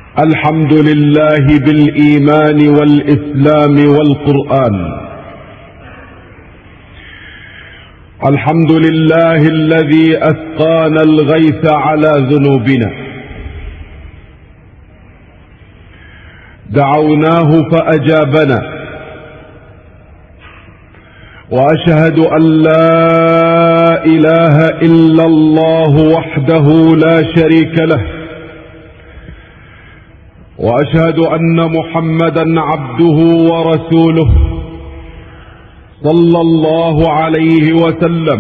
الحمد لله بالإيمان والإسلام والقرآن. الحمد لله الذي أسقانا الغيث على ذنوبنا، دعوناه فأجابنا، وأشهد أن لا إله إلا الله وحده لا شريك له، وأشهد أن محمدا عبده ورسوله صلى الله عليه وسلم.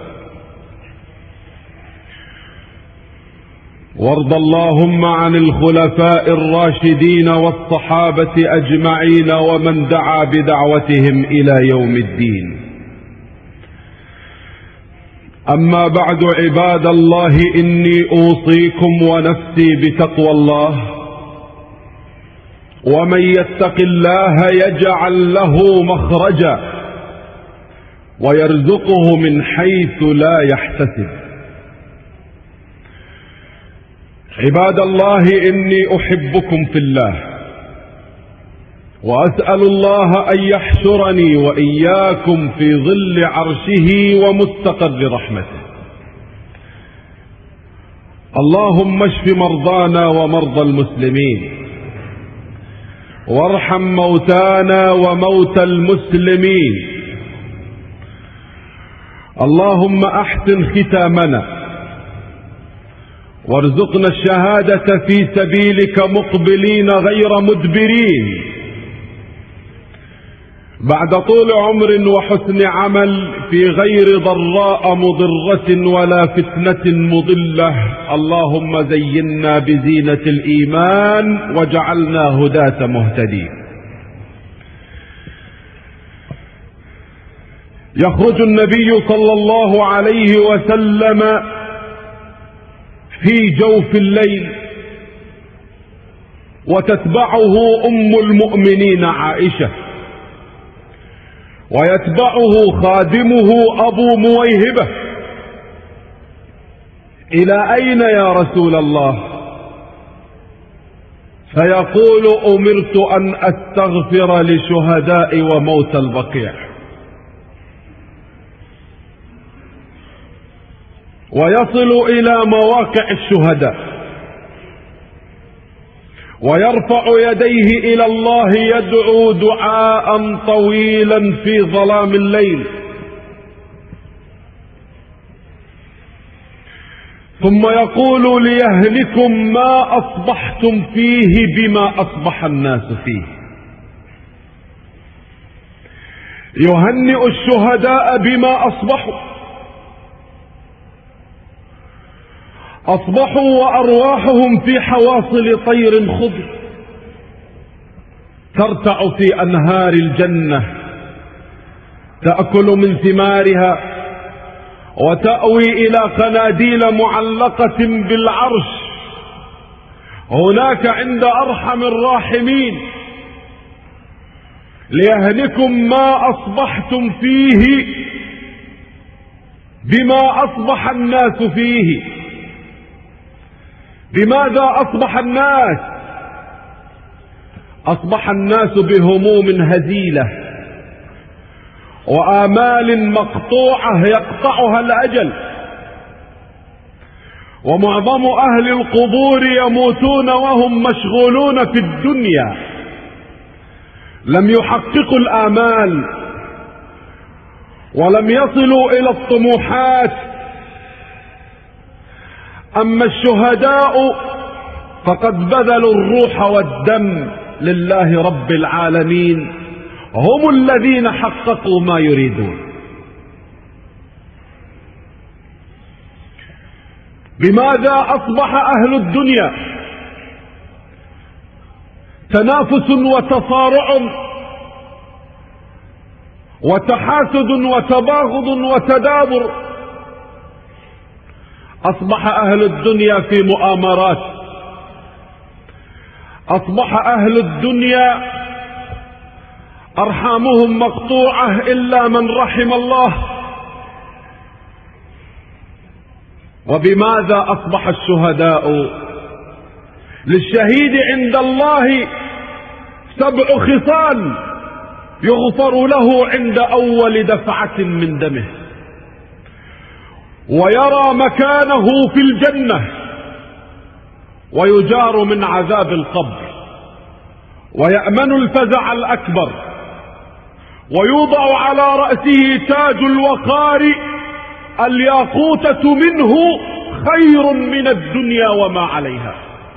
وارض اللهم عن الخلفاء الراشدين والصحابة أجمعين ومن دعا بدعوتهم إلى يوم الدين. أما بعد، عباد الله، إني أوصيكم ونفسي بتقوى الله. ومن يتق الله يجعل له مخرجا ويرزقه من حيث لا يحتسب. عباد الله، إني أحبكم في الله، وأسأل الله أن يحشرني وإياكم في ظل عرشه ومستقر رحمته. اللهم اشف مرضانا ومرضى المسلمين، وارحم موتانا وموتى المسلمين. اللهم احسن ختامنا، وارزقنا الشهادة في سبيلك مقبلين غير مدبرين، بعد طول عمر وحسن عمل، في غير ضراء مضرة ولا فتنة مضلة. اللهم زينا بزينة الإيمان واجعلنا هداة مهتدين. يخرج النبي صلى الله عليه وسلم في جوف الليل، وتتبعه أم المؤمنين عائشة، ويتبعه خادمه أبو مويهبة. إلى أين يا رسول الله؟ فيقول: أمرت أن أستغفر لشهداء وموت البقيع. ويصل إلى مواقع الشهداء، ويرفع يديه إلى الله يدعو دعاء طويلا في ظلام الليل، ثم يقول: ليهلكم ما أصبحتم فيه بما أصبح الناس فيه. يهنئ الشهداء بما أصبحوا وأرواحهم في حواصل طير خضر ترتع في أنهار الجنة، تأكل من ثمارها وتأوي إلى قناديل معلقة بالعرش هناك عند أرحم الراحمين. ليهلكم ما أصبحتم فيه بما أصبح الناس فيه. بماذا أصبح الناس؟ أصبح الناس بهموم هزيلة وآمال مقطوعة يقطعها الأجل، ومعظم أهل القبور يموتون وهم مشغولون في الدنيا، لم يحققوا الآمال ولم يصلوا إلى الطموحات. أما الشهداء فقد بذلوا الروح والدم لله رب العالمين، هم الذين حققوا ما يريدون. بماذا أصبح أهل الدنيا؟ تنافس وتصارع وتحاسد وتباغض وتدابر. أصبح أهل الدنيا في مؤامرات، أصبح أهل الدنيا أرحامهم مقطوعة إلا من رحم الله. وبماذا أصبح الشهداء؟ للشهيد عند الله 7 خصال يغفر له عند أول دفعة من دمه، ويرى مكانه في الجنة، ويجار من عذاب القبر، ويأمن الفزع الأكبر، ويوضع على رأسه تاج الوقار، الياقوتة منه خير من الدنيا وما عليها،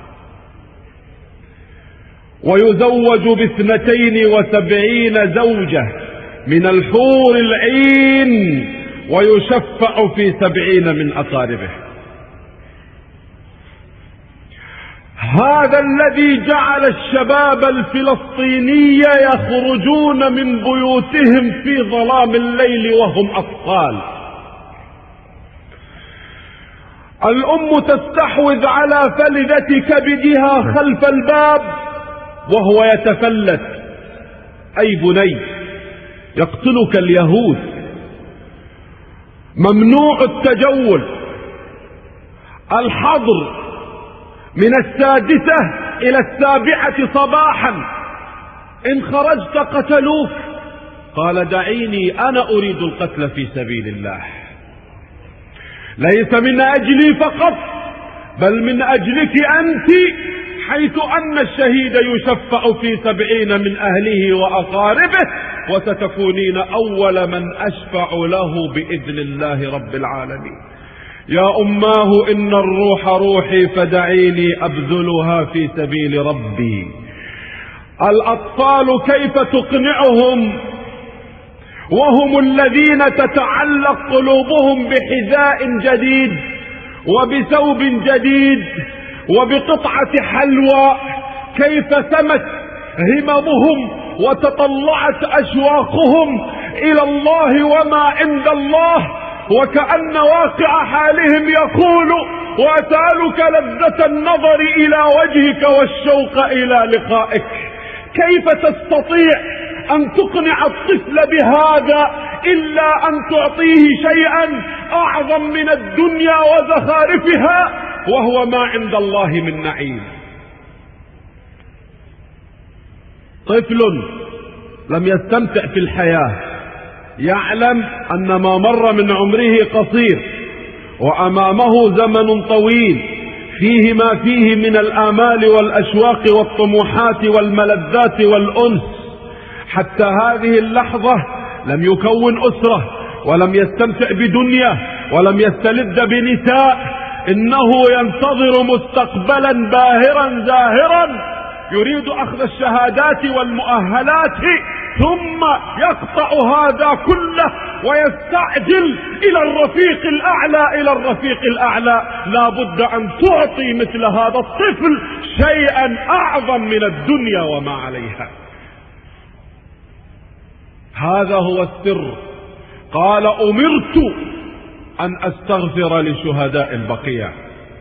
ويزوج ب72 زوجة من الحور العين، ويشفع في 70 من أقاربه. هذا الذي جعل الشباب الفلسطيني يخرجون من بيوتهم في ظلام الليل وهم أطفال. الأم تستحوذ على فلذة كبدها خلف الباب وهو يتفلت: أي بني، يقتلك اليهود، ممنوع التجول، الحظر من 6 إلى 7 صباحا، إن خرجت قتلوك. قال: دعيني، أنا أريد القتل في سبيل الله، ليس من أجلي فقط بل من أجلك أنت، حيث أن الشهيد يشفع في 70 من أهله وأقاربه، وستكونين أول من أشفع له بإذن الله رب العالمين. يا أماه إن الروح روحي فدعيني أبذلها في سبيل ربي. الأطفال كيف تقنعهم وهم الذين تتعلق قلوبهم بحذاء جديد وبثوب جديد وبقطعة حلوى؟ كيف سمت هممهم وتطلعت أشواقهم إلى الله وما عند الله، وكأن واقع حالهم يقول: وأسألك لذة النظر إلى وجهك والشوق إلى لقائك. كيف تستطيع أن تقنع الطفل بهذا إلا أن تعطيه شيئا أعظم من الدنيا وزخارفها، وهو ما عند الله من نعيم؟ طفل لم يستمتع في الحياة يعلم أن ما مر من عمره قصير، وأمامه زمن طويل فيه ما فيه من الآمال والأشواق والطموحات والملذات والأنس. حتى هذه اللحظة لم يكون أسرة، ولم يستمتع بدنيا، ولم يستلذ بنساء. إنه ينتظر مستقبلا باهرا زاهرا، يريد أخذ الشهادات والمؤهلات، ثم يقطع هذا كله ويستعجل إلى الرفيق الأعلى، إلى الرفيق الأعلى. لا بد أن تعطي مثل هذا الطفل شيئا أعظم من الدنيا وما عليها. هذا هو السر. قال: أمرت أن أستغفر لشهداء البقيع.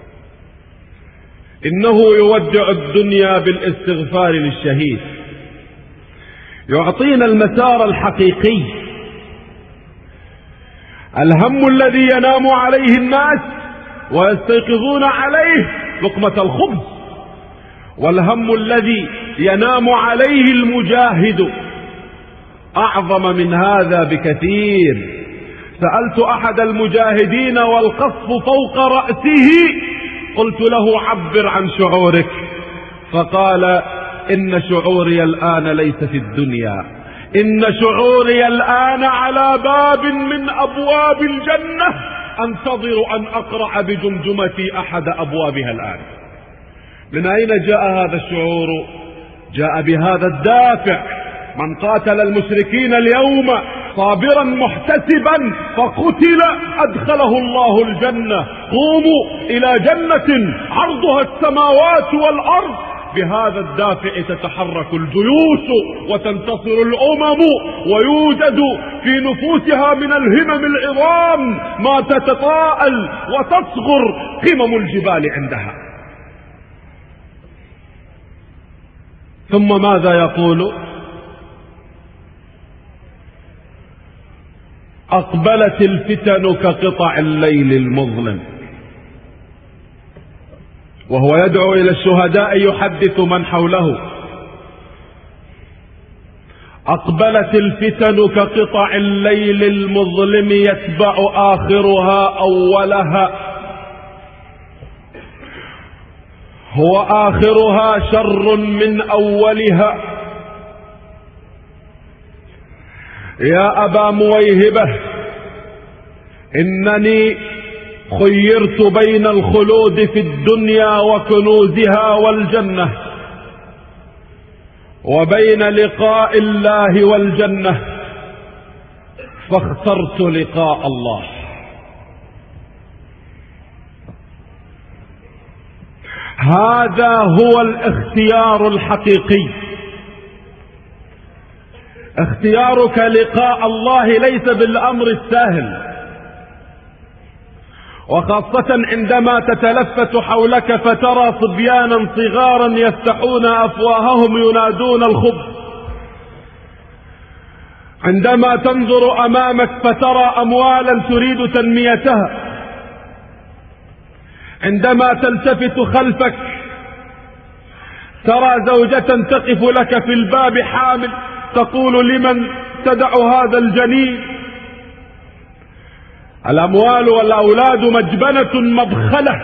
إنه يودع الدنيا بالاستغفار للشهيد، يعطينا المسار الحقيقي. الهم الذي ينام عليه الناس ويستيقظون عليه لقمة الخبز، والهم الذي ينام عليه المجاهد أعظم من هذا بكثير. سألت أحد المجاهدين والقصف فوق رأسه، قلت له: عبر عن شعورك. فقال: إن شعوري الآن ليس في الدنيا، إن شعوري الآن على باب من أبواب الجنة، أنتظر أن أقرع بجمجمتي أحد أبوابها الآن. من أين جاء هذا الشعور؟ جاء بهذا الدافع. من قاتل المشركين اليوم صابرا محتسبا فقتل أدخله الله الجنة. قوموا إلى جنة عرضها السماوات والأرض. بهذا الدافع تتحرك الجيوش وتنتصر الأمم، ويوجد في نفوسها من الهمم العظام ما تتطاءل وتصغر قمم الجبال عندها. ثم ماذا يقول؟ أقبلت الفتن كقطع الليل المظلم. وهو يدعو إلى الشهداء يحدث من حوله: أقبلت الفتن كقطع الليل المظلم يتبع آخرها أولها، هو آخرها شر من أولها. يا أبا مويهبة، إنني خيرت بين الخلود في الدنيا وكنوزها والجنة، وبين لقاء الله والجنة، فاخترت لقاء الله. هذا هو الاختيار الحقيقي. اختيارك لقاء الله ليس بالأمر السهل، وخاصة عندما تتلفت حولك فترى صبيانا صغارا يفتحون أفواههم ينادون الخبز، عندما تنظر أمامك فترى أموالا تريد تنميتها، عندما تلتفت خلفك ترى زوجة تقف لك في الباب حامل تقول: لمن تدع هذا الجنين؟ الأموال والأولاد مجبنة مبخلة،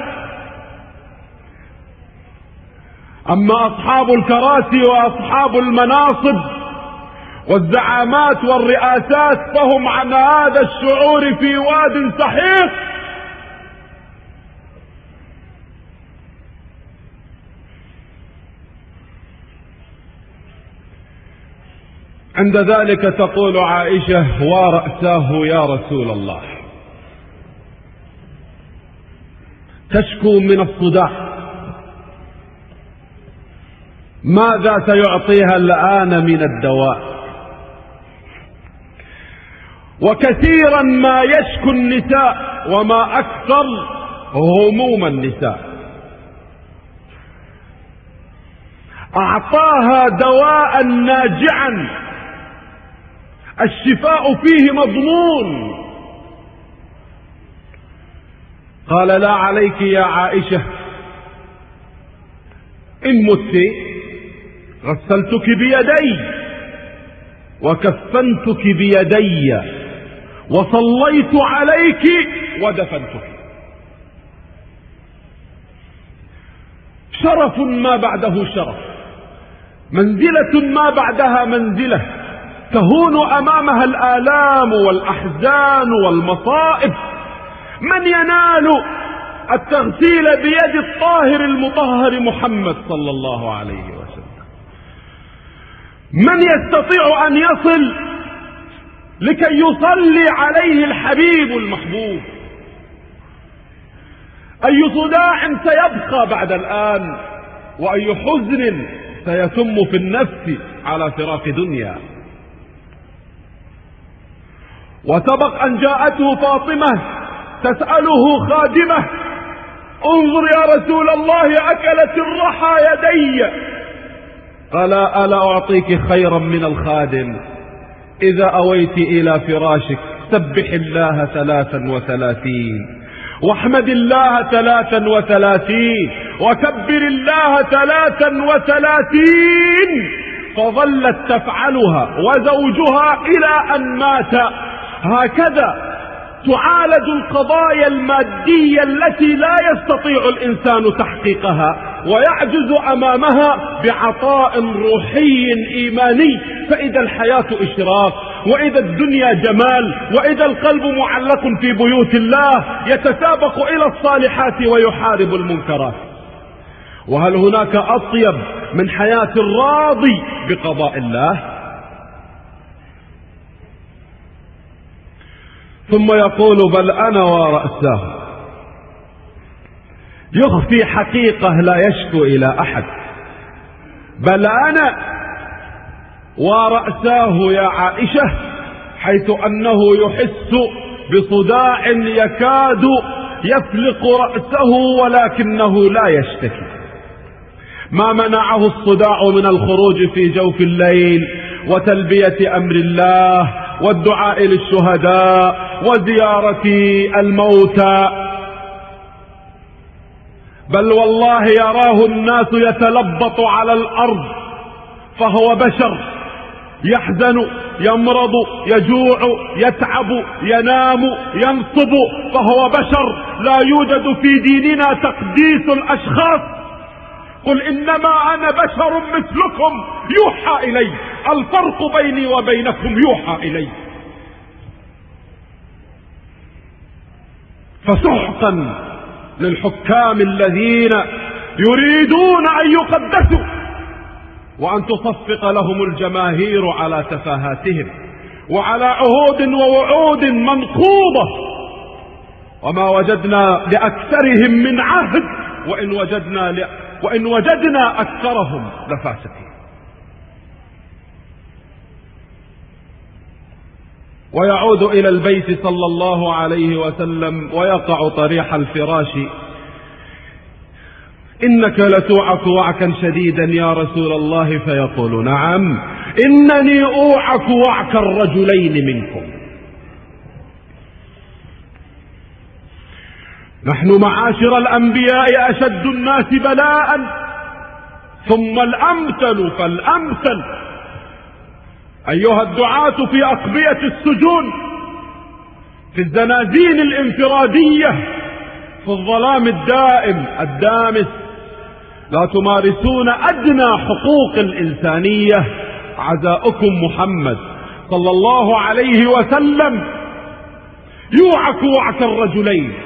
أما أصحاب الكراسي وأصحاب المناصب والزعامات والرئاسات فهم عن هذا الشعور في واد سحيق. عند ذلك تقول عائشة: ورأساه يا رسول الله. تشكو من الصداع، ماذا سيعطيها الآن من الدواء؟ وكثيرا ما يشكو النساء، وما أكثر هموم النساء. أعطاها دواء ناجعا الشفاء فيه مضمون. قال: لا عليك يا عائشة، إن مت غسلتك بيدي وكفنتك بيدي وصليت عليك ودفنتك. شرف ما بعده شرف، منزلة ما بعدها منزلة، تهون أمامها الآلام والأحزان والمصائب. من ينال التغسيل بيد الطاهر المطهر محمد صلى الله عليه وسلم؟ من يستطيع أن يصل لكي يصلي عليه الحبيب المحبوب؟ أي صداع سيبقى بعد الآن، وأي حزن سيتم في النفس على فراق دنيا. وسبق أن جاءته فاطمة تسأله خادمة: انظر يا رسول الله، أكلت الرحى يدي. قال: ألا أعطيك خيرا من الخادم؟ إذا أويت إلى فراشك سبح الله 33 واحمد الله 33 وكبر الله 33. فظلت تفعلها وزوجها إلى أن مات. هكذا تعالج القضايا المادية التي لا يستطيع الإنسان تحقيقها ويعجز أمامها بعطاء روحي إيماني. فإذا الحياة إشراق، وإذا الدنيا جمال، وإذا القلب معلق في بيوت الله يتسابق إلى الصالحات ويحارب المنكرات. وهل هناك أطيب من حياة الراضي بقضاء الله؟ ثم يقول: بل أنا ورأساه. يخفي حقيقة لا يشكو إلى أحد. بل أنا ورأساه يا عائشة، حيث أنه يحس بصداع يكاد يفلق رأسه ولكنه لا يشتكي. ما منعه الصداع من الخروج في جوف الليل وتلبية أمر الله والدعاء للشهداء وزيارة الموتى. بل والله يراه الناس يتلبط على الأرض فهو بشر، يحزن، يمرض، يجوع، يتعب، ينام، ينصب، فهو بشر. لا يوجد في ديننا تقديس الأشخاص. قل إنما أنا بشر مثلكم يوحى إلي، الفرق بيني وبينكم يوحى إلي. فسحقا للحكام الذين يريدون أن يقدسوا وأن تصفق لهم الجماهير على تفاهاتهم وعلى عهود ووعود منقوضة، وما وجدنا لأكثرهم من عهد، وإن وجدنا أكثرهم لفاسقين. ويعود إلى البيت صلى الله عليه وسلم ويقع طريح الفراش: إنك لتوعك وعكا شديدا يا رسول الله. فيقول: نعم، إنني أوعك وعك الرجلين منكم. نحن معاشر الأنبياء أشد الناس بلاء، ثم الأمثل فالأمثل. أيها الدعاة في أقبية السجون، في الزنازين الانفرادية، في الظلام الدائم الدامس، لا تمارسون أدنى حقوق الإنسانية، عزاؤكم محمد صلى الله عليه وسلم يوعك وعك الرجلين.